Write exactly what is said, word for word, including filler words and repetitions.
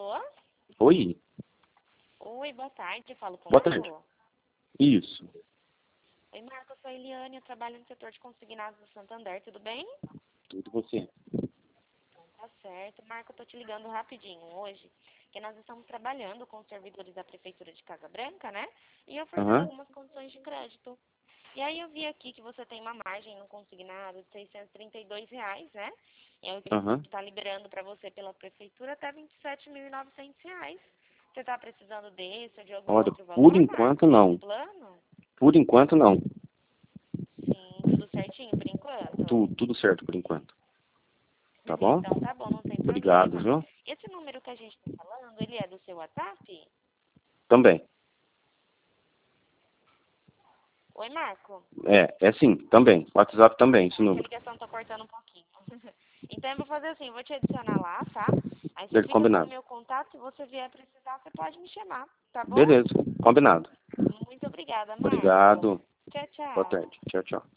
Alô? Oi. Oi, boa tarde. Falo com o Boa Marco. tarde. Isso. Oi, Marco, eu sou a Eliane, eu trabalho no setor de consignados do Santander, tudo bem? Tudo você. Tá certo. Marco, eu tô te ligando rapidinho hoje, porque nós estamos trabalhando com os servidores da Prefeitura de Casa Branca, né? E oferecendo Aham. algumas condições de crédito. E aí eu vi aqui que você tem uma margem no consignado de seiscentos e trinta e dois reais, né? E eu Aham. está liberando para você pela Prefeitura até vinte e sete mil e novecentos reais. Você está precisando desse ou de algum Olha, outro por valor, enquanto Marco, não. desse plano? Por enquanto não. Sim, tudo certinho por enquanto? Tudo, tudo certo por enquanto. Tá bom? Então tá bom, não tem Obrigado, problema. viu? Esse número que a gente está falando, ele é do seu WhatsApp? Também. Oi, Marco. É, é sim, também. WhatsApp também, esse A número. ligação tá cortando um pouquinho. Então eu vou fazer assim, vou te adicionar lá, tá? Aí você Beleza, fica com o combinado. meu contato, se você vier precisar, você pode me chamar, tá bom? Beleza, combinado. Muito obrigada, Marco. Obrigado. Tchau, Boa tchau. tarde. Tchau, tchau.